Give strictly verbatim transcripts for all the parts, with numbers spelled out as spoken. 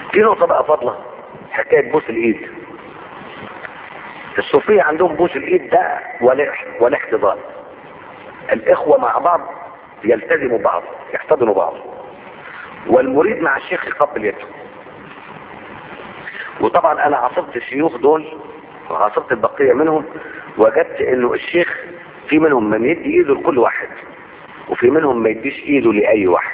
في نقطة بقى فاضلة، حكاية بوس الايد. الصوفية عندهم بوس الايد ده والاحتضان، الاخوة مع بعض يلتزموا بعض يحتضنوا بعض، والمريد مع الشيخ يقبل يده. وطبعا انا عاصرت الشيوخ دول وعاصرت البقية منهم، وجدت انه الشيخ في منهم من يدي ايده لكل واحد، وفي منهم ما يديش ايده لاي واحد.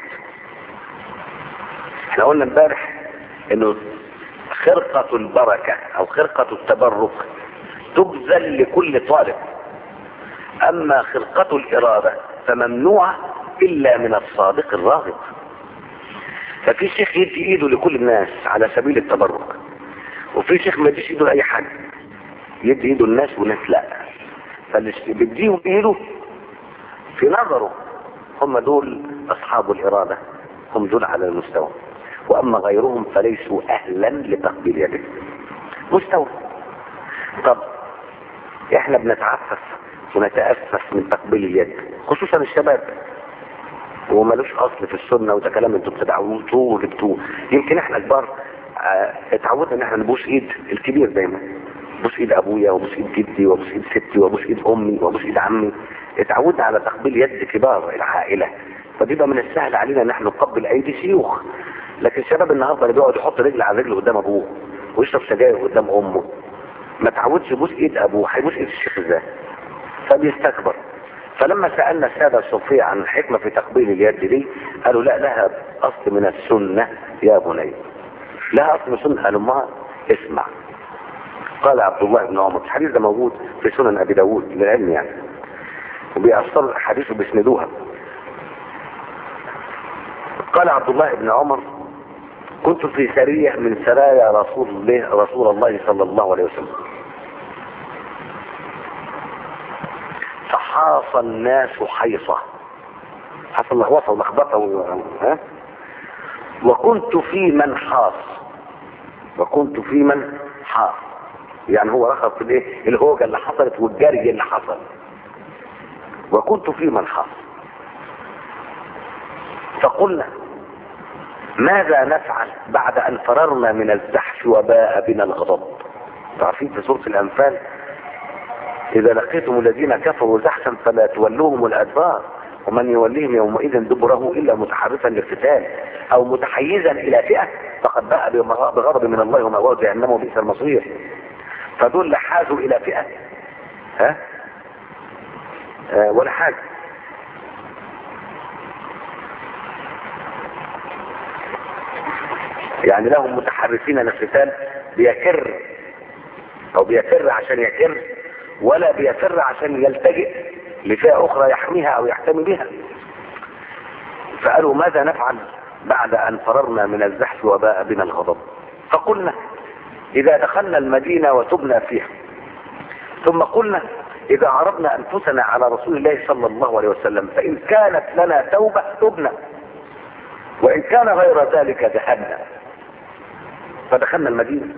احنا قلنا امبارح انه خرقة البركة او خرقة التبرك تبذل لكل طالب، اما خرقة الارادة فممنوعة الا من الصادق الراغب. ففي شيخ يدي ايده لكل الناس على سبيل التبرك، وفي شيخ ما يديش ايده لاي حد، يدي ايده الناس وناس لا. فاللي بيديهم ايده في نظره هم دول اصحاب الارادة، هم دول على المستوى، واما غيرهم فليسوا اهلا لتقبيل يده. مستوى. طب احنا بنتعفف ونتأسف من تقبيل اليد، خصوصا الشباب، ومالوش اصل في السنة، وده كلام انتوا بتدعوه وجبتوه. يمكن احنا كبار اه اتعودنا ان احنا نبوس ايد الكبير دايما، بوس ايد ابويا وبوس ايد جدي وبوس ايد ستي وبوس ايد امي وبوس ايد عمي. اتعودنا على تقبيل يد كبار العائلة، فبيبقى من السهل علينا ان احنا نقبل ايدي شيوخ. لكن الشباب النهارده اللي بيقعد يحط رجل على رجل قدام ابوه ويشرب سجاير قدام امه، ما تعودش يبوس ايد ابوه، هيبوس ايد الشيخ ازاي؟ فبيستكبر. فلما سألنا السادة الصوفية عن الحكمة في تقبيل اليد دي، قالوا لا، لها اصل من السنة يا بني، لها اصل من السنة. قالوا ما اسمع. قال عبد الله بن عمر، الحديث ده موجود في سنن ابي داود للعلم يعني، وبيأثروا الحديث وبيسندوها. قال عبد الله بن عمر: كنت في سرية من سرايا رسول الله رسول الله صلى الله عليه وسلم، فحاص الناس حيصة، حصل لخبطة ولخبطة ها، وكنت في من حاص، وكنت في من حاص، يعني هو رخص في الايه الهوجة اللي حصلت والجري اللي حصل، وكنت في من حاص. فقلنا: ماذا نفعل بعد ان فررنا من الزحف وباء بنا الغضب؟ تعرفين في سورة الانفال: اذا لقيتم الذين كفروا زحفا فلا تولوهم الادبار ومن يوليهم يومئذ دبره الا متحرفا للقتال او متحيزا الى فئة فقد باء بغضب من الله ومأواه جهنم وبئس المصير. فدول لا حازوا الى فئة ها آه ولا حاجة. يعني لهم متحرفين للقتال، بيكر او بيكر عشان يكر، ولا بيفر عشان يلتجئ لفئة اخرى يحميها او يحتمي بها. فقالوا: ماذا نفعل بعد ان فررنا من الزحف وباء بنا الغضب؟ فقلنا: اذا دخلنا المدينة وتبنا فيها، ثم قلنا: اذا عرضنا انفسنا على رسول الله صلى الله عليه وسلم فان كانت لنا توبة تبنا، وان كان غير ذلك ذهبنا. فدخلنا المدينة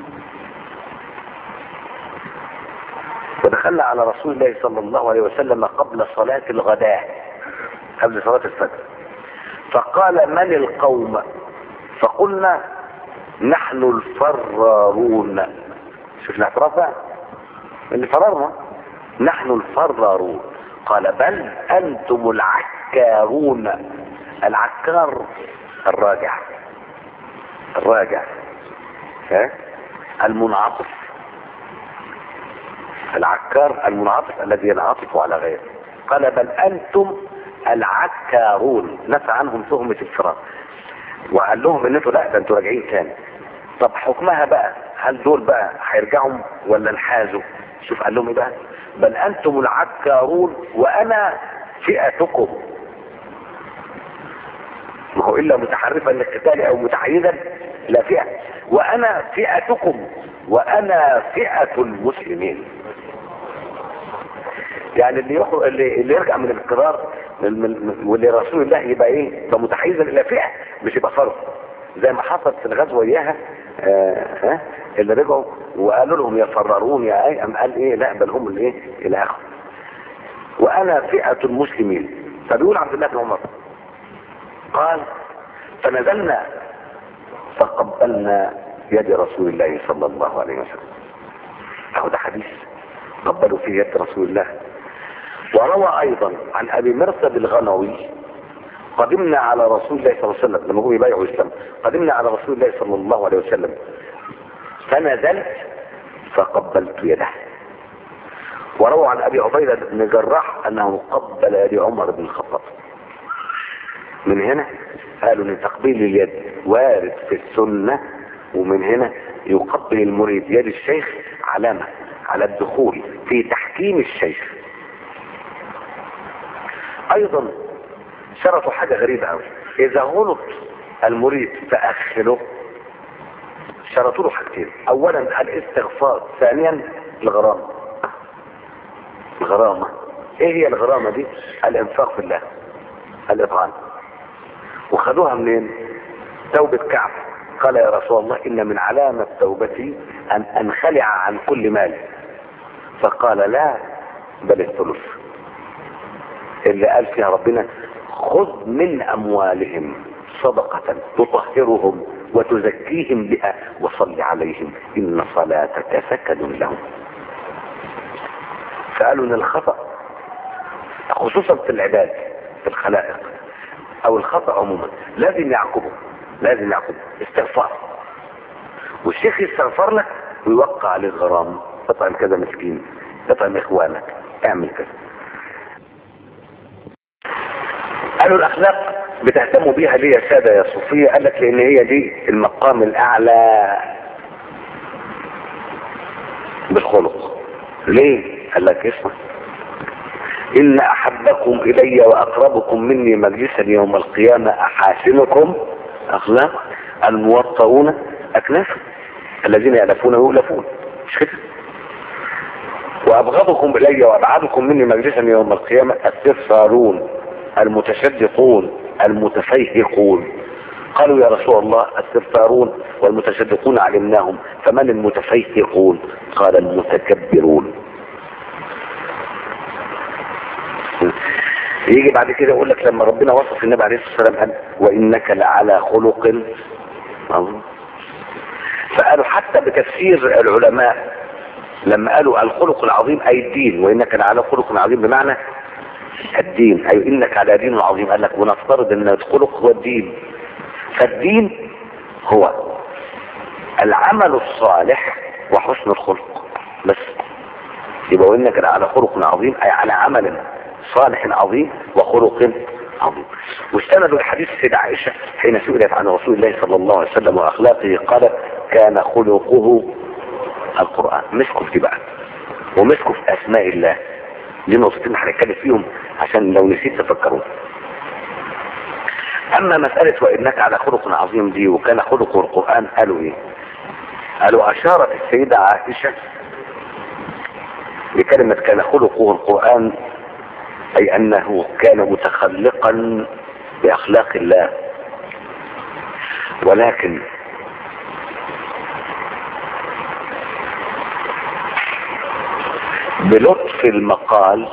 ودخلنا على رسول الله صلى الله عليه وسلم قبل صلاة الغداء، قبل صلاة الفجر. فقال: من القوم؟ فقلنا: نحن الفرارون. شوف الاعتراف بقى، اللي فررنا نحن الفرارون. قال: بل انتم العكارون. العكار الراجع، الراجع ها المنعطف. العكار المنعطف الذي ينعطف على غيره. قال: بل انتم العكارون، نفى عنهم تهمة الفرار، وقال لهم ان انتوا لا، ده انتوا راجعين تاني. طب حكمها بقى، هل دول بقى هيرجعوا ولا انحازوا؟ شوف قال لهم ايه بقى: بل انتم العكارون وانا فئتكم. ما هو الا متحرفا للقتال او متحيزا لا فئة، وانا فئتكم وانا فئة المسلمين. يعني اللي يخرج اللي, اللي يرجع من الاقرار واللي رسول الله يبقى ايه؟ يبقى متحيزا الى فئة، مش يبقى فرد زي ما حصل في الغزوه اياها. آه آه اللي رجعوا وقالوا لهم: يفررون يا اي، ام قال ايه؟ لا، بل هم الايه الى اخره. وانا فئة المسلمين. فبيقول عبد الله بن عمر: قال: فنزلنا فقبل قبلنا يد رسول الله صلى الله عليه وسلم. اهو ده حديث قبلوا فيه يد رسول الله. وروى ايضا عن ابي مرثد الغنوي قدمنا على رسول الله صلى الله عليه وسلم لما هو يبايعوا الاسلام، قدمنا على رسول الله صلى الله عليه وسلم فنزلت فقبلت يده. وروى عن ابي عبيدة بن جراح انه قبل يد عمر بن الخطاب. من هنا قالوا ان تقبيل اليد وارد في السنة، ومن هنا يقبل المريد يد الشيخ علامة على الدخول في تحكيم الشيخ. ايضا شرطوا حاجة غريبة قوي، اذا غلط المريد فاخله شرطوا له حاجتين، اولا الاستغفار، ثانيا الغرامة. الغرامة ايه هي الغرامة دي؟ الانفاق في الله، الاطعام. وخدوها منين؟ توبة كعب قال يا رسول الله ان من علامة توبتي ان انخلع عن كل مال، فقال لا بل الثلث، اللي قال فيها ربنا خذ من اموالهم صدقة تطهرهم وتزكيهم بها وصل عليهم ان صلاتك سكن لهم. فقالوا ان الخطأ خصوصا في العباد في الخلائق او الخطأ عموما لازم يعقبه، لازم يعقبه استغفار، والشيخ يستغفر لك ويوقع عليه غرام، اطعم كذا مسكين، اطعم اخوانك، اعمل كذا. قالوا الاخلاق بتهتموا بيها ليه يا سادة يا صوفية؟ قال لك لان هي دي المقام الاعلى بالخلق. ليه؟ قال لك اسمع، ان احبكم الي واقربكم مني مجلسا يوم القيامة احاسنكم اخلاق الموطؤون اكنافا الذين يألفون ويؤلفون، مش كده؟ وابغضكم الي وابعدكم مني مجلسا يوم القيامة السفارون المتشدقون المتفيهقون. قالوا يا رسول الله السفارون والمتشدقون علمناهم، فمن المتفيهقون؟ قال المتكبرون. يجي بعد كده يقول لك لما ربنا وصف النبي عليه الصلاه والسلام قال وانك لعلى خلق عظيم. فقالوا حتى بتفسير العلماء لما قالوا الخلق العظيم اي الدين، وانك لعلى خلق عظيم بمعنى الدين، اي انك على دين عظيم. قال لك ونفترض ان الخلق هو الدين، فالدين هو العمل الصالح وحسن الخلق بس. يبقى وانك لعلى خلق عظيم اي على عمل صالح عظيم وخلق عظيم. واستندوا الحديث سيدة عائشة حين سئلت عن رسول الله صلى الله عليه وسلم واخلاقه قالت كان خلقه القرآن. مسكوا في بقى ومسكوا في اسماء الله، دي نقطتين هنتكلم فيهم عشان لو نسيت تفكرون. اما مسألة وانك على خلق عظيم دي وكان خلقه القرآن، قالوا ايه؟ قالوا اشارت السيدة عائشة بكلمة كان خلقه القرآن اي انه كان متخلقا باخلاق الله، ولكن بلطف المقال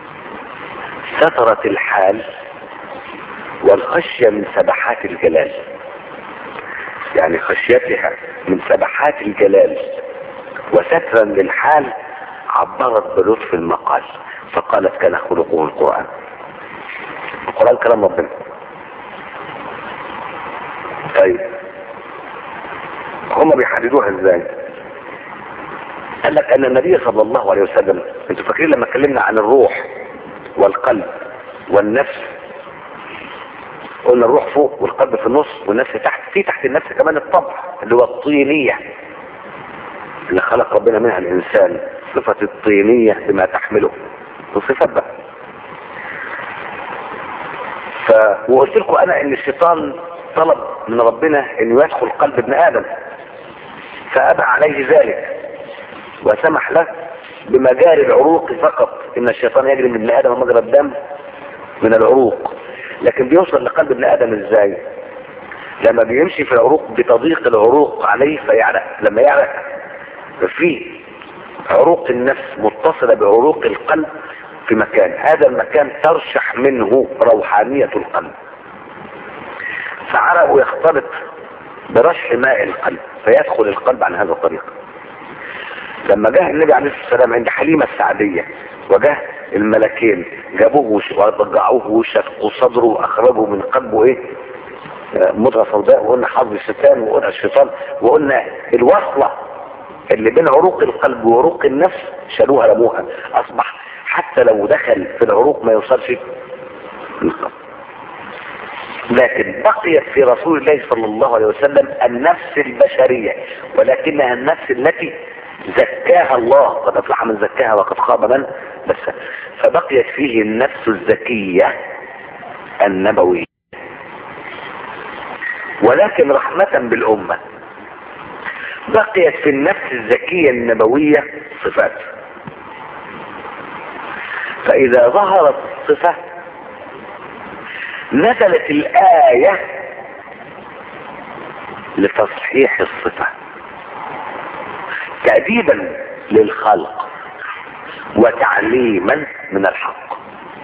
سترت الحال والخشية من سبحات الجلال، يعني خشيتها من سبحات الجلال وسترا للحال عبرت بلطف المقال فقالت كان خلقه القرآن. القرآن كلام ربنا. طيب هم بيحددوها ازاي؟ قال لك ان النبي صلى الله عليه وسلم، انتوا فاكرين لما اتكلمنا عن الروح والقلب والنفس قلنا الروح فوق والقلب في النص والنفس تحت، في تحت النفس كمان الطبع اللي هو الطينية اللي خلق ربنا منها الانسان، صفة الطينية بما تحمله وصفة بقى. ف... وقلت لكم انا ان الشيطان طلب من ربنا انه يدخل قلب ابن ادم فابى عليه ذلك وسمح له بمجاري العروق فقط، ان الشيطان يجري من ابن ادم مجرى الدم من العروق، لكن بيوصل لقلب ابن ادم ازاي؟ لما بيمشي في العروق بتضيق العروق عليه فيعرق، لما يعرق في عروق النفس متصلة بعروق القلب في مكان، هذا المكان ترشح منه روحانية القلب، فعرقه يختلط برشح ماء القلب فيدخل القلب عن هذا الطريق. لما جاء النبي عليه الصلاة والسلام عند حليمة السعدية وجاء الملكين جابوه وضجعوه وشقوا صدره واخرجوا من قلبه ايه مضغة سوداء، وقلنا حظ الشيطان وقلنا الشيطان وقلنا الوصلة اللي بين عروق القلب وعروق النفس شالوها رموها، اصبح حتى لو دخل في العروق ما يوصلش للقلب. لكن بقيت في رسول الله صلى الله عليه وسلم النفس البشرية، ولكنها النفس التي زكاها الله، قد افلح من زكاها وقد خاب من دساها. فبقيت فيه النفس الزكية النبوية. ولكن رحمة بالأمة بقيت في النفس الزكية النبوية صفات، فإذا ظهرت الصفة نزلت الآية لتصحيح الصفة تأديبا للخلق وتعليما من الحق.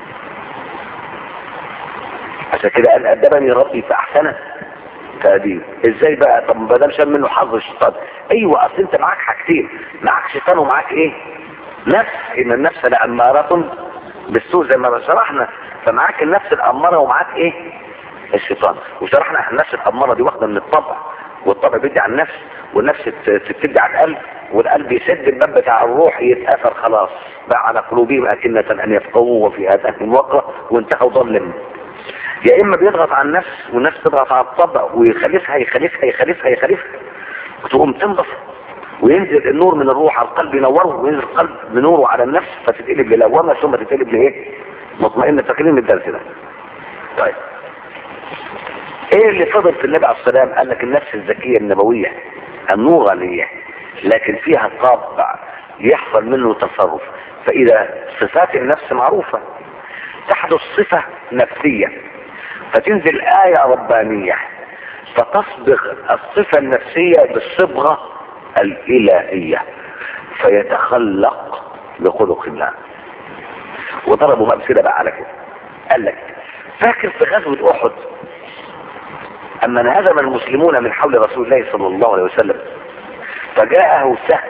عشان كده قال أدبني ربي فأحسن تأديب. ازاي بقى؟ طب ما دام شال منه حظ الشيطان. ايوه، اصل انت معاك حاجتين، معاك شيطان ومعاك ايه؟ نفس. ان النفس لأمارة بالسوء زي ما شرحنا، فمعاك النفس الأمارة ومعاك ايه؟ الشيطان. وشرحنا النفس الأمارة دي واخدة من الطبع، والطبع بيدي على النفس، والنفس تبدي على القلب، والقلب يسد الباب بتاع الروح يتأثر خلاص بقى على قلوبهم أكنة أن يفقهوا وفي آذانهم وقرا وانتهوا ضل. يا إما بيضغط على النفس والنفس تضغط على الطبع ويخلفها يخلفها يخلفها يخلفها وتقوم تنضف، وينزل النور من الروح على القلب ينوره، وينزل القلب بنوره على النفس فتتقلب للوامة ثم تتقلب لايه؟ مطمئنة. فاكرين الدرس ده؟ طيب ايه اللي فضل في النبي عليه الصلاة والسلام؟ قال لك النفس الزكية النبوية النورانية، لكن فيها طابع يحصل منه تصرف. فإذا صفات النفس معروفة تحدث صفة نفسية فتنزل آية ربانية فتصبغ الصفة النفسية بالصبغة الإلهية فيتخلق بخلق الله. وضربوا أمثلة بقى على كده. قال لك فاكر في غزوة أحد أما انهزم المسلمون من حول رسول الله صلى الله عليه وسلم فجاءه سهم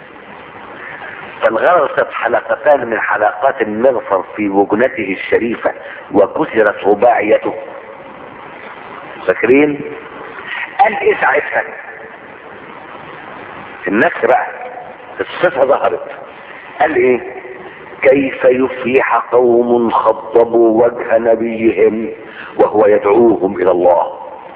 فانغرست حلقتان من حلقات المغفر في وجنته الشريفة وكسرت رباعيته. فاكرين؟ قال ايه ساعتها؟ النفس بقى الصفة ظهرت. قال ايه؟ كيف يفلح قوم خضبوا وجه نبيهم وهو يدعوهم الى الله.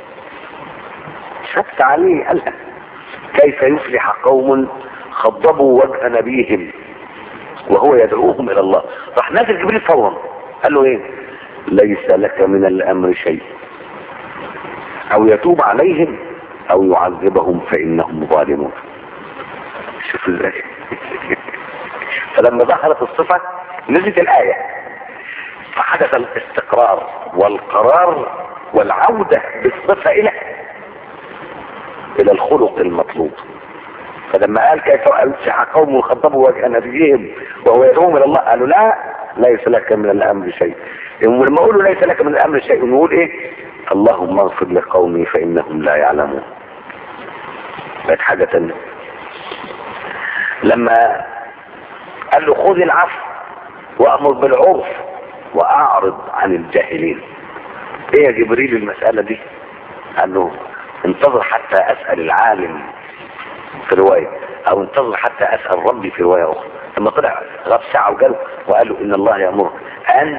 شفت عليه قالها كيف يفلح قوم خضبوا وجه نبيهم وهو يدعوهم الى الله. راح نازل جبريل فورا قال له ايه؟ ليس لك من الامر شيء او يتوب عليهم او يعذبهم فانهم ظالمون. شوف ازاي. فلما ظهرت الصفة نزلت الآية فحدث الاستقرار والقرار والعودة بالصفة الى الى الخلق المطلوب. فلما قال كيف يفلح قوم خضبوا وجه نبيهم وهو يدعوهم الى الله قالوا لا ليس لك من الامر شيء. ولما اقولوا ليس لك من الامر شيء نقول ايه؟ اللهم اغفر لقومي فانهم لا يعلمون. بقت حاجة تانية. لما قال له خذ العفو وامر بالعرف واعرض عن الجاهلين. ايه يا جبريل المسألة دي؟ قال له انتظر حتى اسأل العالم في رواية او انتظر حتى اسأل ربي في رواية اخرى. لما طلع غاب ساعة وقال وقال له ان الله يأمر ان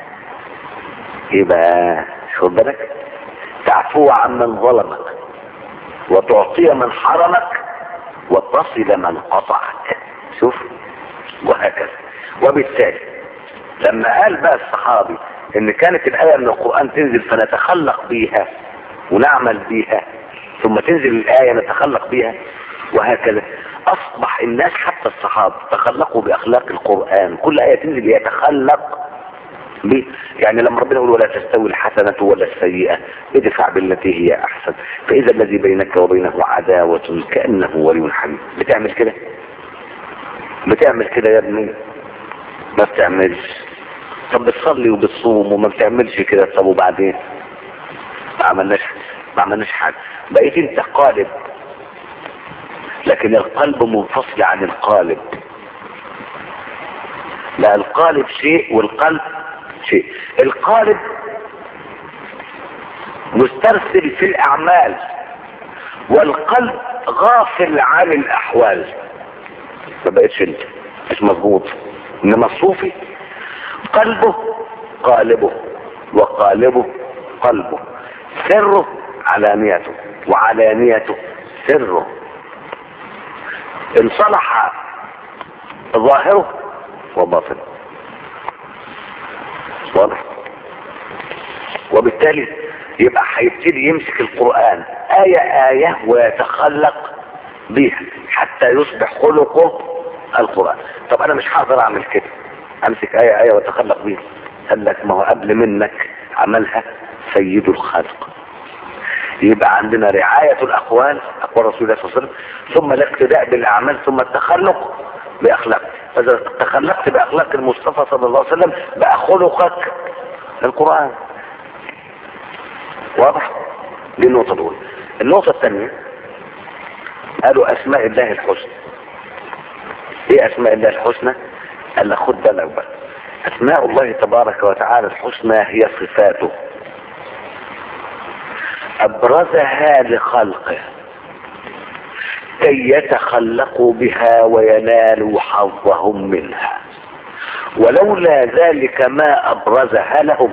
يبقى خد بالك تعفو عن من ظلمك وتعطي من حرمك وتصل من قطعك. شوف وهكذا. وبالتالي لما قال بقى الصحابي ان كانت الآية من القرآن تنزل فنتخلق بيها ونعمل بيها ثم تنزل الآية نتخلق بيها وهكذا، اصبح الناس حتى الصحابة تخلقوا باخلاق القرآن. كل آية تنزل يتخلق بيه. يعني لما ربنا يقول ولا تستوي الحسنة ولا السيئة ادفع بالتي هي احسن فاذا الذي بينك وبينه عداوة كأنه ولي حميم. بتعمل كده؟ بتعمل كده يا ابني؟ ما بتعملش. طب بتصلي وبتصوم وما بتعملش كده. طب وبعدين؟ ما عملناش. ما عملناش حاجه، بقيت انت قالب، لكن القلب منفصل عن القالب. لا، القالب شيء والقلب شيء. القالب مسترسل في الاعمال، والقلب غافل عن الاحوال. ما بقتش انت، مش مظبوط. انما الصوفي قلبه قالبه، وقالبه قلبه، سره علانيته، وعلانيته سره. ان صلح ظاهره وباطنه، واضح؟ وبالتالي يبقى هيبتدي يمسك القرآن آية آية ويتخلق بيها حتى يصبح خلقه القرآن. طب انا مش هقدر اعمل كده، امسك آية آية واتخلق بيها. قال لك ما هو قبل منك عملها سيد الخلق. يبقى عندنا رعاية الاقوال، اقوال رسول الله صلى الله عليه وسلم، ثم الاقتداء بالاعمال، ثم التخلق باخلاق. فاذا تخلقت باخلاق المصطفى صلى الله عليه وسلم بقى خلقك القرآن. واضح؟ دي النقطة الأولى. النقطة الثانية قالوا أسماء الله الحسنى. إيه أسماء الله الحسنى؟ قال لك خد بالك بقى، أسماء الله تبارك وتعالى الحسنى هي صفاته أبرزها لخلقه كي يتخلقوا بها وينالوا حظهم منها، ولولا ذلك ما أبرزها لهم.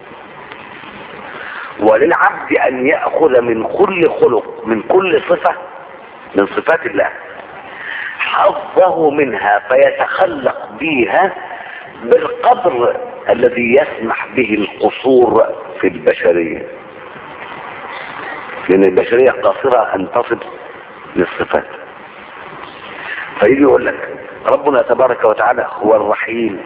وللعبد ان يأخذ من كل خلق، من كل صفة من صفات الله حظه منها فيتخلق بها بالقدر الذي يسمح به القصور في البشرية، لان البشرية قاصرة ان تصل للصفات. فيجي يقول لك ربنا تبارك وتعالى هو الرحيم،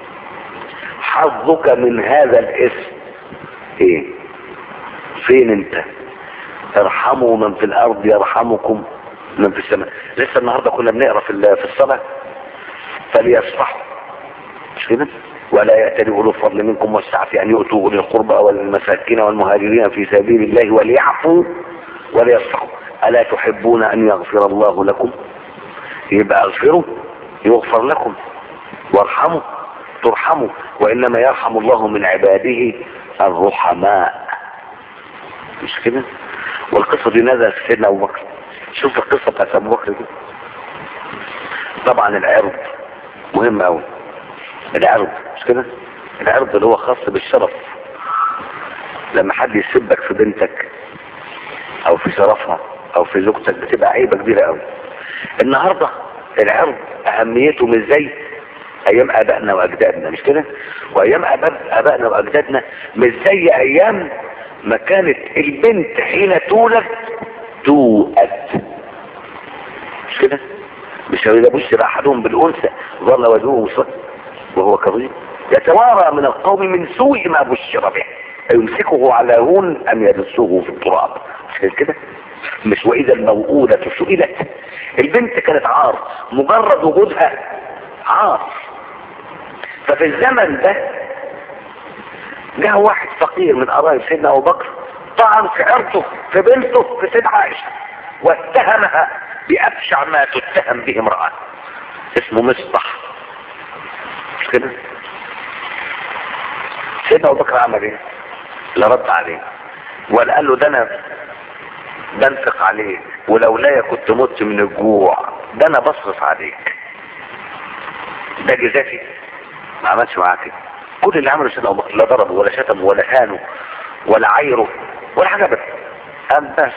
حظك من هذا الاسم ايه؟ فين انت؟ ارحموا من في الارض يرحمكم من في السماء. لسه النهارده كنا بنقرا في في الصلاه فليصفحوا، مش كده؟ ولا يأتل أولو الفضل منكم والسعة أن يؤتوا أولي القربى والمساكين والمهاجرين في سبيل الله وليعفوا وليصفحوا ألا تحبون أن يغفر الله لكم؟ يبقى اغفروا يغفر لكم، وارحموا ترحموا، وإنما يرحم الله من عباده الرحماء، مش كده؟ والقصة دي نزلت في سيدنا أبو بكر. شوف القصة بتاعت أبو بكر دي. طبعا العرض مهم أوي، العرض مش كده؟ العرض اللي هو خاص بالشرف. لما حد يسبك في بنتك أو في شرفها أو في زوجتك بتبقى عيبة كبيرة أوي. النهاردة العرض أهميته مش زي أيام آبائنا وأجدادنا، مش كده؟ وأيام آبائنا وأجدادنا مش زي أيام ما كانت البنت حين تولد توأد، مش كده؟ مش إذا بشر أحدهم بالأنثى ظل وجهه مسودا وهو كظيم يتوارى من القوم من سوء ما بشر به أيمسكه على هون أم يدسه في التراب، مش كده؟ مش وإذا الموءودة سئلت. البنت كانت عار، مجرد وجودها عار. ففي الزمن ده جاء واحد فقير من قرايب سيدنا ابو بكر طعن في عرضه في بنته في سيدة عائشة واتهمها بأبشع ما تتهم به امرأة، اسمه مصطح، مش كده؟ سيدنا ابو بكر عمل ايه؟ لا رد عليه ولا قال له ده انا بنفق عليك ولولايا كنت مت من الجوع، ده انا بصرف عليك، ده جزاتي. ما عملش معاه كده. كل اللي عمله سيدنا ابو بكر لا ضربه ولا شتمه ولا هانه ولا عيره ولا حاجه، بس قام بس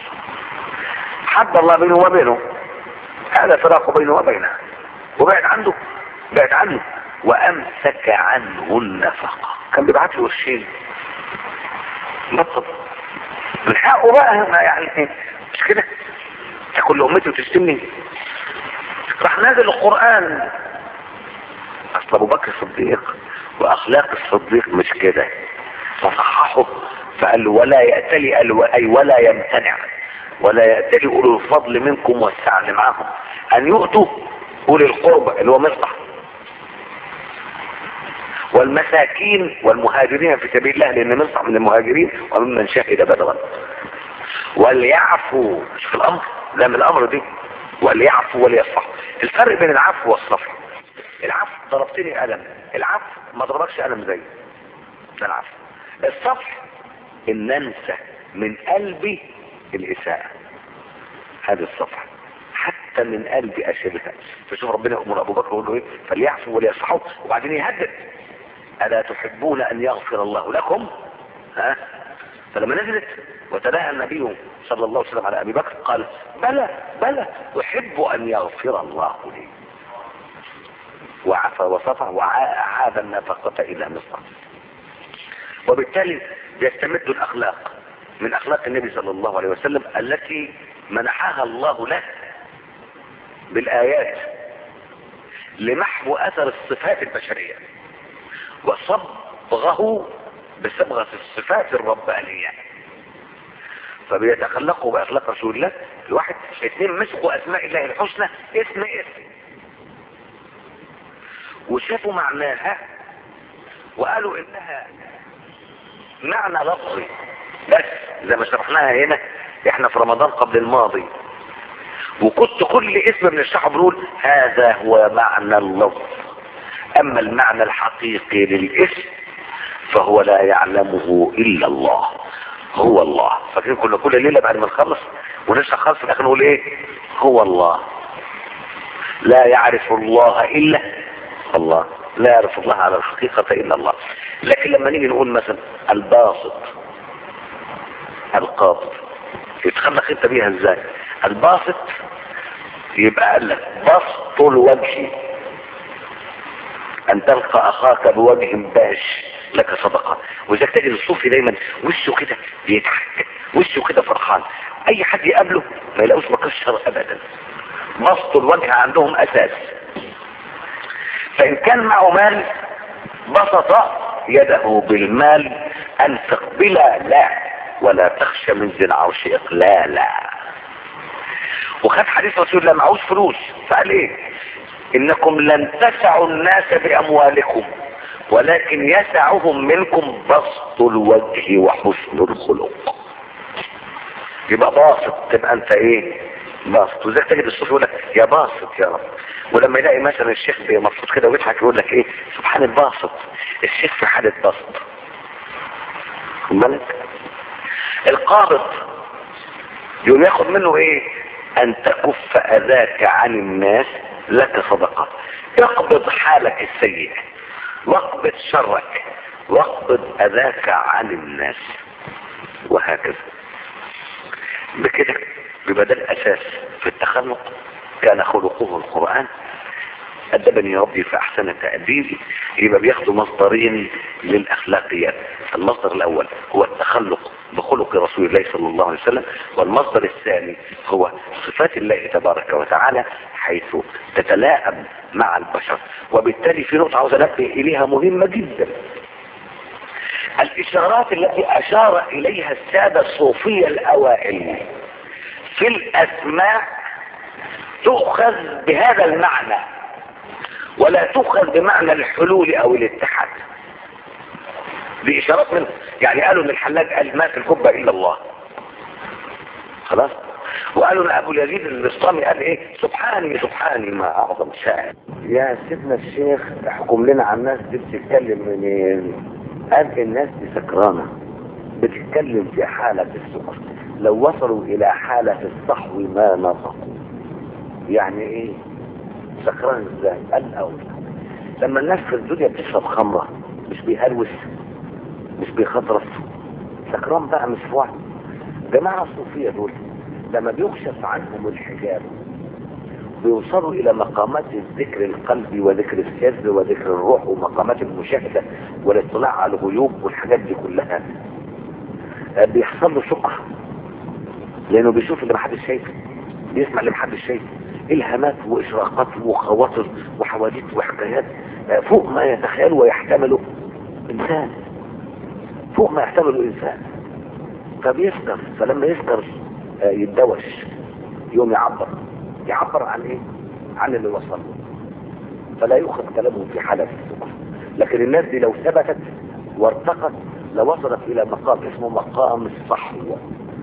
حد الله بينه وبينه، هذا فراق بينه وبينه، وبعد عنده بعد عنه وامسك عنه النفقه. كان بيبعت له الشيل بطل من حقه بقى، ما يعني مش كده؟ كل امتي وتشتمني. راح نازل القران. اصل ابو بكر الصديق واخلاق الصديق مش كده، فصححه فقال له ولا يأتلي، اي ولا يمتنع، ولا يأتلي اولو الفضل منكم والسعة اللي معاهم ان يؤتوا اولي القربى اللي هو مصلح والمساكين والمهاجرين في سبيل الله، لان مصلح من المهاجرين وممن شهد بدرا. وليعفوا. شوف الامر ده من الامر دي، وليعفوا وليصفحوا. الفرق بين العفو والصفح، العفو ضربتني قلم، العفو ما ضربكش قلم زي ده العفو. الصفح ان ننسى من قلبي الاساءة، هذا الصفح، حتى من قلبي اشيلها. فشوف ربنا يأمر ابو بكر يقول له ايه؟ فليعفوا وليصفحوا، وبعدين يهدد: الا تحبون ان يغفر الله لكم؟ ها؟ فلما نزلت وتلاها النبي صلى الله عليه وسلم على ابي بكر قال: بلى بلى احب ان يغفر الله لي، وعفى وصفح وعاد النفقة الى مصر. وبالتالي يستمد الاخلاق من اخلاق النبي صلى الله عليه وسلم التي منحها الله له بالايات لمحو اثر الصفات البشرية وصبغه بصبغة الصفات الربانية. فبيتخلقوا باخلاق رسول الله. الواحد اثنين مسكوا اسماء الله الحسنى اسم اسم وشافوا معناها وقالوا انها معنى لفظي بس، زي ما شرحناها هنا احنا في رمضان قبل الماضي، وكنت كل اسم بنشرحه بنقول هذا هو معنى اللفظ، اما المعنى الحقيقي للاسم فهو لا يعلمه الا الله، هو الله. فاكرين كنا كل ليله بعد ما نخلص ونشرح خالص في الاخر نقول ايه؟ هو الله. لا يعرف الله الا الله، لا يعرف الله على الحقيقه الا الله. لكن لما نيجي نقول مثلا الباسط القابض، يتخلق انت بيها ازاي؟ الباسط يبقى قال لك بسط الوجه، ان تلقى اخاك بوجه باش لك صدقة. وإذا تجد الصوفي دايما وشه كده بيضحك، وشه كده فرحان، اي حد يقابله ما يلاقوش مكشر ابدا. بسط الوجه عندهم اساس. فان كان معه مال بسط يده بالمال، انفق بلا لا ولا تخشى من ذي العرش اقلالا. وخد حديث رسول الله معهوش فلوس فقال ايه؟ انكم لن تسعوا الناس باموالكم ولكن يسعهم منكم بسط الوجه وحسن الخلق. يبقى باسط، تبقى انت ايه؟ باسط. وزي تجد الصوفي يقول لك يا باسط يا رب، ولما يلاقي مثلا الشيخ مبسوط كده ويضحك يقول لك ايه؟ سبحان الباسط، الشيخ في حالة بسط. مالك القابض يقوم ياخد منه ايه؟ ان تكف اذاك عن الناس لك صدقة. اقبض حالك السيء واقبض شرك واقبض اذاك عن الناس، وهكذا. بكده يبقى ده الاساس في التخلق. كان خلقه القرآن، أدبني ربي فأحسن تأديبي. يبقى بياخدوا مصدرين للأخلاقيات. المصدر الأول هو التخلق بخلق رسول الله صلى الله عليه وسلم، والمصدر الثاني هو صفات الله تبارك وتعالى حيث تتلائم مع البشر. وبالتالي في نقطة عاوز انبه إليها مهمة جدا: الإشارات التي أشار إليها السادة الصوفية الأوائل في الأسماء تؤخذ بهذا المعنى ولا تؤخذ بمعنى الحلول او الاتحاد. دي اشارات منه. يعني قالوا ان الحلاج قال ما في الكبة الا الله، خلاص. وقالوا ان ابو اليزيد البسطامي قال ايه؟ سبحاني سبحاني ما اعظم شاعر. يا سيدنا الشيخ احكم لنا عن الناس دي بتتكلم منين؟ قال الناس دي سكرانة بتتكلم في حالة السكر، لو وصلوا الى حالة الصحو ما نطقوا. يعني ايه سكران ازاي؟ قال اول لما الناس في الدنيا بتشرب خمرة مش بيهلوس مش بيخطرف، سكران بقى مش في وعي. جماعة الصوفية دول لما بيكشف عنهم الحجاب بيوصلوا الى مقامات الذكر القلبي وذكر السر وذكر الروح ومقامات المشاهدة والاطلاع على الغيوب والحاجات دي كلها. بيحصل له سكر لانه بيشوف اللي محدش شايفه، بيسمع اللي محدش شايفه، الهامات واشراقات وخواطر وحواديت وحكايات فوق ما يتخيل ويحتمله انسان، فوق ما يحتمله انسان. فبيسكر، فلما يسكر يتدوش يوم يعبر يعبر عن ايه؟ عن اللي وصل له، فلا يؤخذ كلامه في حالة السكر. لكن الناس دي لو ثبتت وارتقت لوصلت الى مقام اسمه مقام الصحو،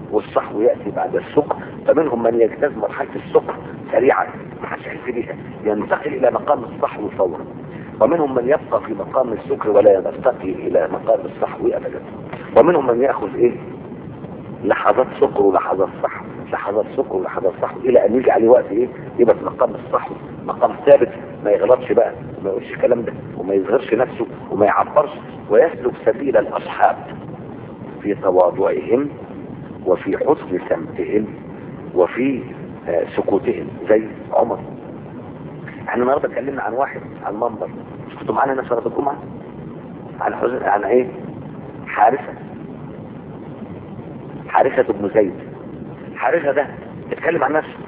والصحو يأتي بعد السكر. فمنهم من يجتاز مرحلة السكر سريعا ما حدش يحس بيها ينتقل الى مقام الصحو فورا، ومنهم من يبقى في مقام السكر ولا يرتقي الى مقام الصحو ابدا، ومنهم من ياخذ ايه لحظات سكر ولحظات صحو، لحظات سكر ولحظات صحو، الى ان يجي عليه وقت ايه يبقى في مقام الصحو، مقام ثابت ما يغلطش بقى وما يقولش الكلام ده وما يظهرش نفسه وما يعبرش، ويسلك سبيل الاصحاب في تواضعهم وفي حسن سمتهم وفي آه سكوتهم زي عمر. احنا النهارده اتكلمنا عن واحد على المنبر، مش كنتوا معانا ناس صلاه الجمعه؟ عن حزن عن ايه؟ حارثه حارثه بن زيد. حارثه ده اتكلم عن نفسه،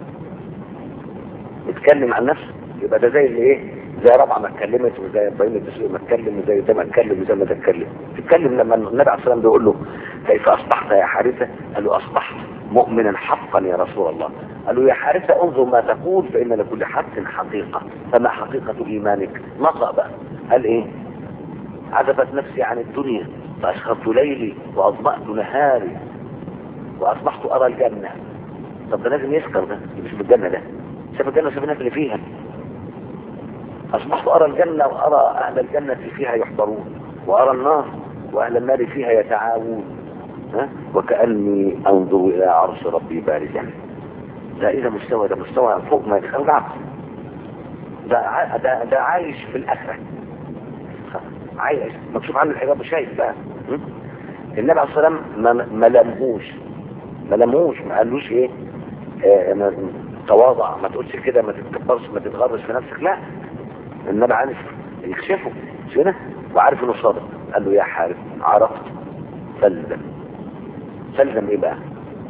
اتكلم عن نفسه، يبقى ده زي اللي ايه؟ زي ربعه ما اتكلمت، وزي ابراهيم الدسوقي ما اتكلم، وزي ده ما اتكلم، وزي ما ده اتكلم. اتكلم لما النبي عليه الصلاه والسلام بيقول له كيف اصبحت يا حارثه؟ قال له اصبحت مؤمنا حقا يا رسول الله. قال له يا حارثه انظر ما تقول فان لكل حق حقيقه، فما حقيقه ايمانك؟ نطق بقى قال ايه؟ عزفت نفسي عن الدنيا فاشخرت ليلي واظمأت نهاري واصبحت ارى الجنه. طب ده لازم يسكر، ده مش بالجنه، ده شاف الجنه وشاف الناس اللي فيها. اصبحت ارى الجنه وارى اهل الجنه فيها يحضرون، وارى النار واهل النار فيها يتعاون، ها وكاني انظر الى عرش ربي بارزا. ده اذا مستوى، ده مستوى فوق ما يتخيل العقل. ده ع... ده ده عايش في الاخره، عايش مكشوف عنه الحجاب وشايف بقى. النبي عليه الصلاه والسلام ما ما لمهوش ما لمهوش ما قالوش ايه آه تواضع، ما تقولش كده، ما تتكبرش، ما تتغرش في نفسك، لا. النبي عارف يكشفه مش كده وعارف انه صادق. قال له يا حارث عرفت فلزم. فلزم ايه بقى؟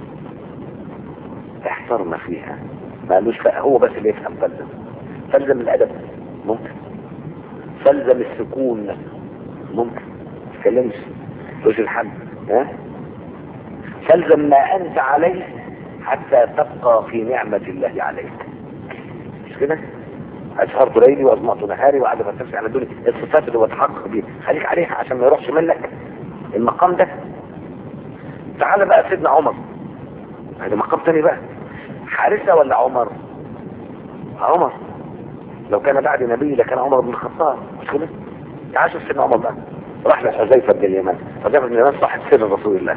احترم فيها، ما قالوش هو بس اللي يفهم. فلزم فلزم الادب ممكن، فلزم السكون ممكن، ما تتكلمش تقولش الحمد، ها فلزم ما انت عليه حتى تبقى في نعمة الله عليك، مش كده؟ اسهرت ليلي واظمأت نهاري وعدم نفسي على الدنيا. الصفات اللي هو تحقق بيها خليك عليها عشان ما يروحش منك المقام ده. تعال بقى سيدنا عمر، هذا مقام تاني بقى. حارثة ولا عمر؟ عمر. لو كان بعد نبي لكان عمر بن الخطاب، مش كده؟ تعال شوف سيدنا عمر بقى، راح لحذيفة بن اليمان. حذيفة بن اليمان صاحب سر رسول الله،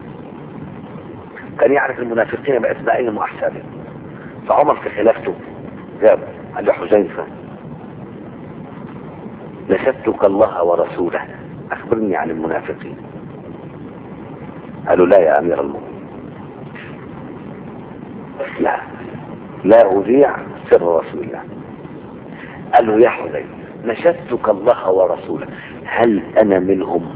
كان يعرف المنافقين بأسمائهم وأحسابهم. فعمر في خلافته جاب قال له حذيفة نشدتك الله ورسوله أخبرني عن المنافقين. قالوا لا يا أمير المؤمنين، لا لا أذيع سر رسول الله. قال له يا حذيفة نشدتك الله ورسوله هل أنا منهم؟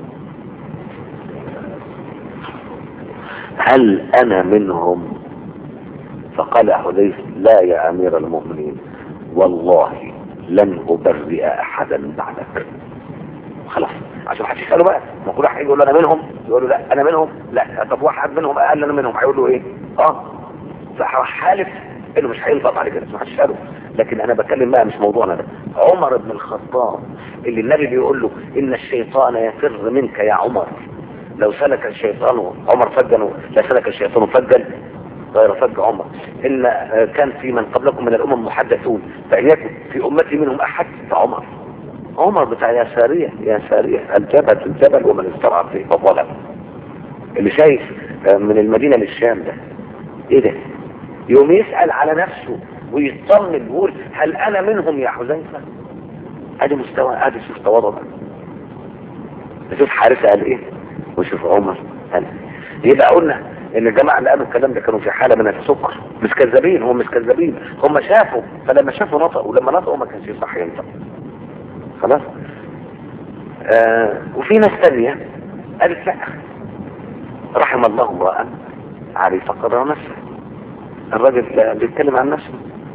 هل أنا منهم؟ فقال حذيفة لا يا أمير المؤمنين والله لن أبرئ أحدا بعدك. خلاص عشان محدش يسأله بقى، ما كل واحد يقول له أنا منهم، يقول له لا أنا منهم، لا طب واحد منهم قال أنا منهم هيقول له إيه؟ آه فحالف إنه مش هينطق بعد كده، ما حدش يسأله. لكن أنا بتكلم بقى مش موضوعنا ده. عمر بن الخطاب اللي النبي بيقول له إن الشيطان يفر منك يا عمر، لو سلك الشيطان عمر فجا لسلك الشيطان فجا غير فج عمر. إن كان في من قبلكم من الأمم محدثون فإن يكن في أمتي منهم أحد فعمر. عمر بتاع يا سارية يا سارية الجبل الجبل ومن استرعى فيه فظلم، اللي شايف من المدينة للشام ده إيه ده؟ يوم يسأل على نفسه ويطمن يقول هل أنا منهم يا حذيفة؟ ادي مستوى، ادي شوف تواضع بقى. شوف حارثة قال ايه وشوف عمر قال. يبقى قلنا ان الجماعة اللي قالوا الكلام ده كانوا في حالة من السكر، مش كذابين، هم مش كذابين، هم شافوا، فلما شافوا نطقوا، ولما نطقوا ما كانش يصح ينطق. خلاص. آه وفي ناس ثانيه قالت لا، رحم الله امرأ عرف قدر نفسه. الراجل بيتكلم عن نفسه،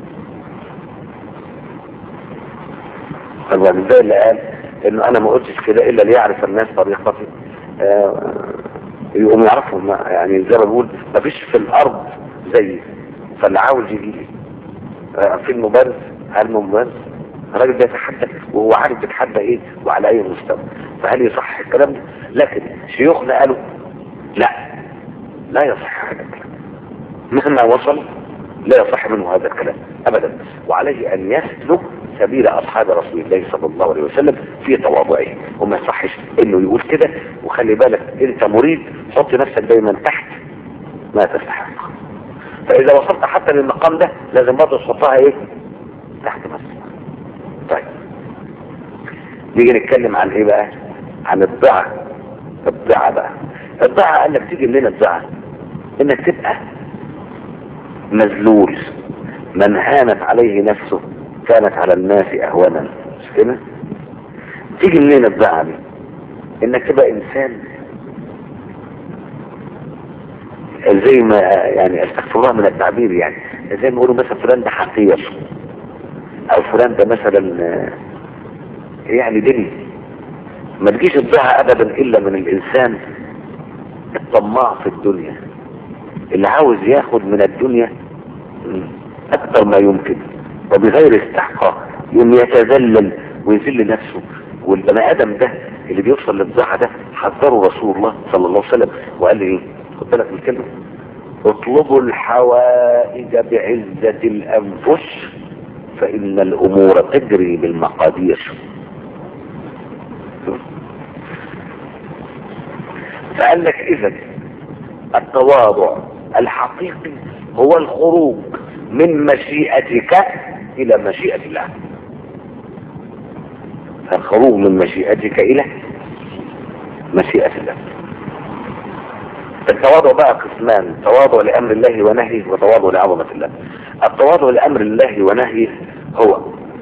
الراجل ده اللي قال انه انا ما قلتش كده الا ليعرف الناس طريقتي، آه يقوم يعرفهم، يعني زي ما بقول ما فيش في الارض زي، فاللي عاوز يجي لي آه في المبارز علم مبارز، الراجل ده يتحدى وهو عارف بيتحدى ايه وعلى اي مستوى، فهل يصح الكلام ده؟ لكن شيوخنا قالوا لا، لا يصح هذا الكلام، مهما وصل لا يصح منه هذا الكلام ابدا. وعليه ان يسلك سبيل اصحاب رسول الله صلى الله عليه وسلم في تواضعه، وما يصحش انه يقول كده. وخلي بالك انت مريد، حط نفسك دايما تحت ما تستحق. فاذا وصلت حتى للمقام ده لازم برضه تحطها ايه؟ تحت نفسك. طيب نيجي نتكلم عن ايه بقى؟ عن الضعة. الضعة بقى، الضعة قال لك تيجي منين الضعة؟ انك تبقى مذلول، من هانت عليه نفسه كانت على الناس اهونا، مش كده؟ تيجي منين الضعة دي؟ انك تبقى انسان زي ما يعني استغفر الله من التعبير، يعني زي ما يقولوا مثلا فلان ده حقير، او فلان ده مثلا يعني دني. ما تجيش الضعة ابدا الا من الانسان الطماع في الدنيا، اللي عاوز ياخد من الدنيا اكثر ما يمكن وبغير استحقاق، يوم يتذلل ويذل نفسه. والبني ادم ده اللي بيوصل للضعة ده حذره رسول الله صلى الله عليه وسلم وقال لي ايه؟ خد بالك من الكلمة، اطلبوا الحوائج بعزة الانفس فان الامور تجري بالمقادير. فقال لك اذا التواضع الحقيقي هو الخروج من مشيئتك الى مشيئة الله. الخروج من مشيئتك الى مشيئة الله. التواضع بقى قسمان، تواضع لامر الله ونهيه وتواضع لعظمة الله. التواضع لامر الله ونهيه هو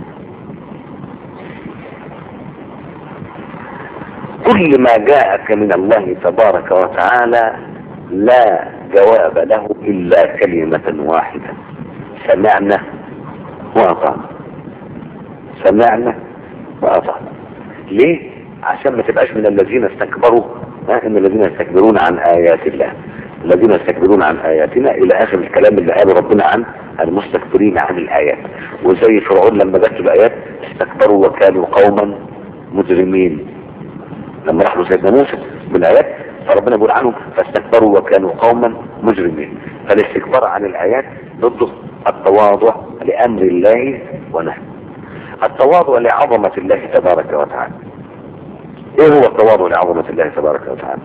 كل ما جاءك من الله تبارك وتعالى لا جواب له الا كلمة واحدة: سمعنا واطعنا. سمعنا واطعنا. ليه؟ عشان ما تبقاش من الذين استكبروا، ها ان الذين يستكبرون عن ايات الله، الذين يستكبرون عن اياتنا الى اخر الكلام اللي قاله ربنا عن المستكبرين عن الايات. وزي فرعون لما جت الايات استكبروا وكانوا قوما مجرمين، لما راح له سيدنا موسى بالايات فربنا بيقول عنهم فاستكبروا وكانوا قوما مجرمين. فالاستكبار عن الايات ضده التواضع لامر الله ونهيه. التواضع لعظمة الله تبارك وتعالى. ايه هو التواضع لعظمة الله تبارك وتعالى؟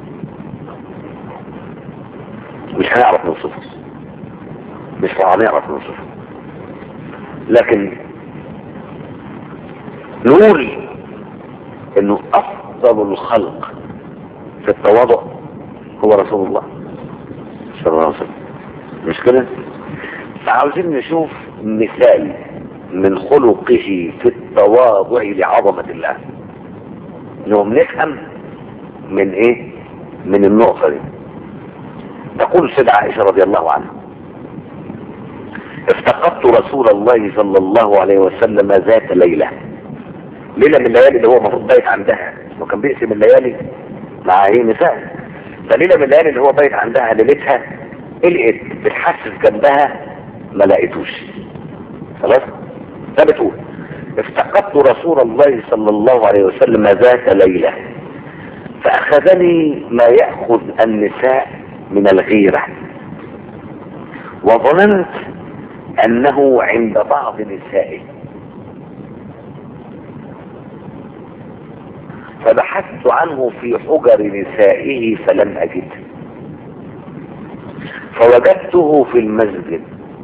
مش هنعرف نوصفه، مش هنعرف نوصفه، لكن نقول انه افضل الخلق في التواضع هو رسول الله صلى الله عليه وسلم، مش كده؟ فعاوزين نشوف مثال من خلقه في التواضع لعظمة الله، انهم نفهم من ايه؟ من النقطة دي. تقول السيدة عائشة رضي الله عنها: افتقدت رسول الله صلى الله عليه وسلم ذات ليلة، ليلة من الليالي اللي هو المفروض بايت عندها، وكان بيقسم الليالي مع ايه؟ نساء. فليلة من الليالي اللي هو بايت عندها ليلتها لقيت بتحسس جنبها ما لقيتوش. خلاص؟ ده بتقول افتقدت رسول الله صلى الله عليه وسلم ذات ليلة فأخذني ما يأخذ النساء من الغيرة، وظننت أنه عند بعض نسائه، فبحثت عنه في حجر نسائه فلم أجده، فوجدته في المسجد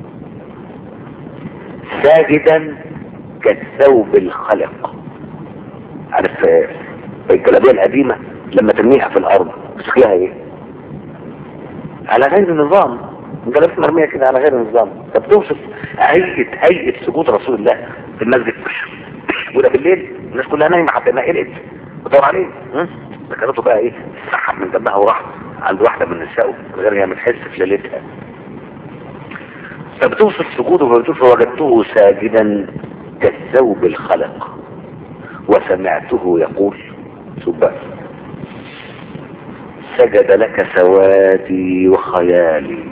ساجدا كالثوب الخلق. عارف الجلابيه القديمه لما ترميها في الارض شكلها ايه؟ على غير نظام، جلابيه مرميه كده على غير نظام. فبتوصف هيئه هيئه سجود رسول الله في المسجد، وده بالليل الناس كلها نايمه حتى ما قلقت بتدور عليه. ذكرته بقى ايه؟ سحب من دمها وراح عند واحده من النساء غير هي متحس في ليلتها. فبتوصف سجوده فبتقول فوجدته ساجدا كالثوب الخلق وسمعته يقول: سبحان سجد لك سوادي وخيالي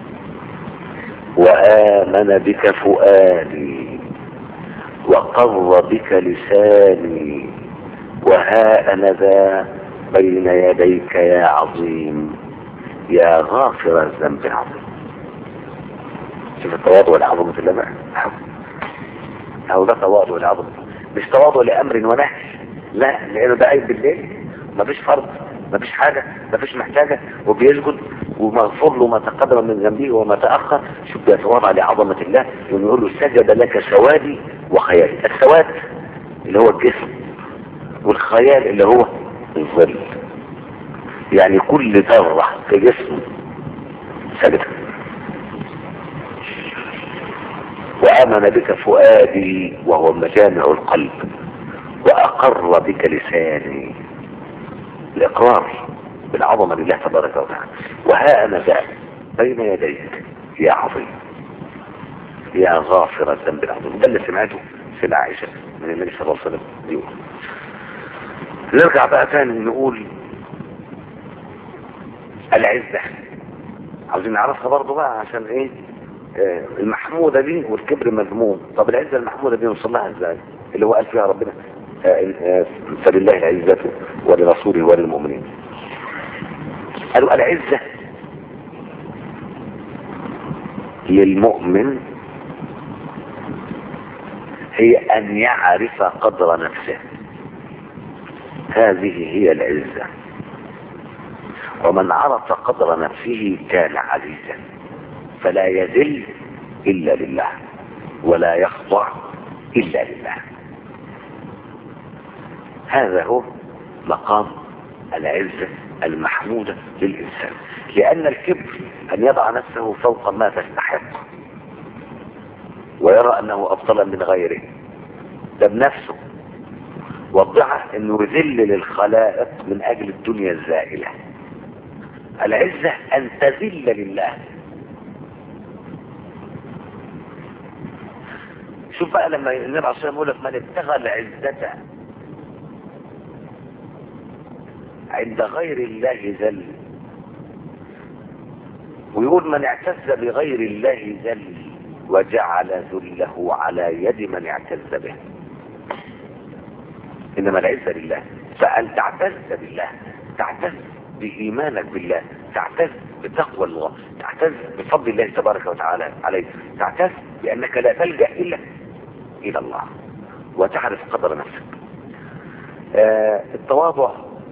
وآمن بك فؤادي وقر بك لساني وها أنا ذا بين يديك يا عظيم يا غافر الذنب العظيم. شوف التواضع لعظمة الله بقى، أو ده تواضع لعظمة، مش تواضع لأمر ونهي، لا، لأنه ده قايم بالليل، مفيش فرض، مفيش حاجة، مفيش محتاجة، وبيسجد ومغفور له ما تقدم من ذنبه وما تأخر. شوف بيتواضع لعظمة الله، يقول له سجد لك سوادي وخيالي. السواد اللي هو الجسم، والخيال اللي هو الظل، يعني كل ذرة في جسم سجد. وآمن بك فؤادي وهو مجامع القلب، وأقر بك لساني. الإقرار بالعظمة لله تبارك وتعالى. وها أنا ذا بين يديك يا عظيم، يا غافر الذنب العظيم. ده اللي سمعته سيدة عائشة من النبي صلى الله عليه وسلم يقول. نرجع بقى تاني نقول العزة، عاوزين نعرفها برضو بقى عشان ايه؟ آه المحمودة دي والكبر مذموم. طب العزة المحمودة دي نوصل لها ازاي؟ اللي هو قال فيها ربنا آه آه فلله العزة ولرسوله وللمؤمنين. قالوا العزة للمؤمن هي ان يعرف قدر نفسه، هذه هي العزة. ومن عرف قدر نفسه كان عزيزا، فلا يذل الا لله ولا يخضع الا لله. هذا هو مقام العزة المحمودة للإنسان. لأن الكبر أن يضع نفسه فوق ما تستحق ويرى أنه أفضل من غيره، ده بنفسه، وضعه أنه يذل للخلائق من أجل الدنيا الزائلة. العزة أن تذل لله. شوف بقى لما النبي عليه الصلاة والسلام يقول لك من ابتغى العزة عند غير الله ذل، ويقول من اعتز بغير الله ذل وجعل ذله على يد من اعتز به. انما العزة لله، فان تعتز بالله، تعتز بإيمانك بالله، تعتز بتقوى الله، تعتز بفضل الله تبارك وتعالى عليك، تعتز بأنك لا تلجأ إلا إلى الله، وتعرف قدر نفسك. آه التواضع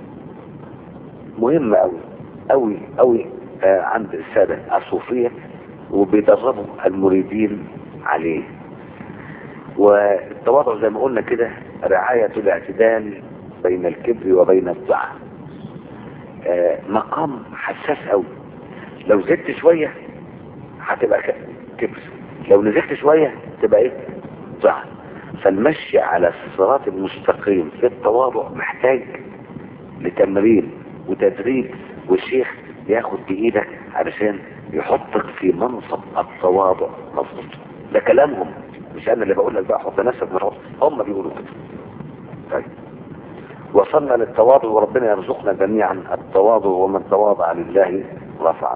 مهم أوي أوي أوي آه عند السادة الصوفية، وبيدربوا المريدين عليه. والتواضع زي ما قلنا كده رعاية الاعتدال بين الكبر وبين الضعف. آه مقام حساس قوي، لو زدت شوية هتبقى كبر، لو نزلت شوية تبقى ايه؟ ضعف. فالمشي على الصراط المستقيم في التواضع محتاج لتمرين وتدريب، والشيخ ياخد بايدك علشان يحطك في منصب التواضع مظبوط. ده كلامهم، مش انا اللي بقول لك بقى حط نفسك مرحوط، هم بيقولوا كده. طيب وصلنا للتواضع، وربنا يرزقنا جميعا التواضع، ومن تواضع لله رفعه.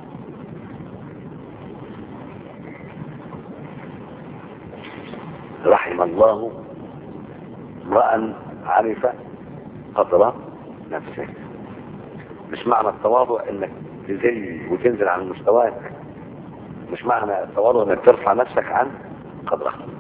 رحم الله امرأ عرف قدر نفسه. مش معنى التواضع انك تذل وتنزل عن مستواك، مش معنى التواضع انك ترفع نفسك عن قدرك.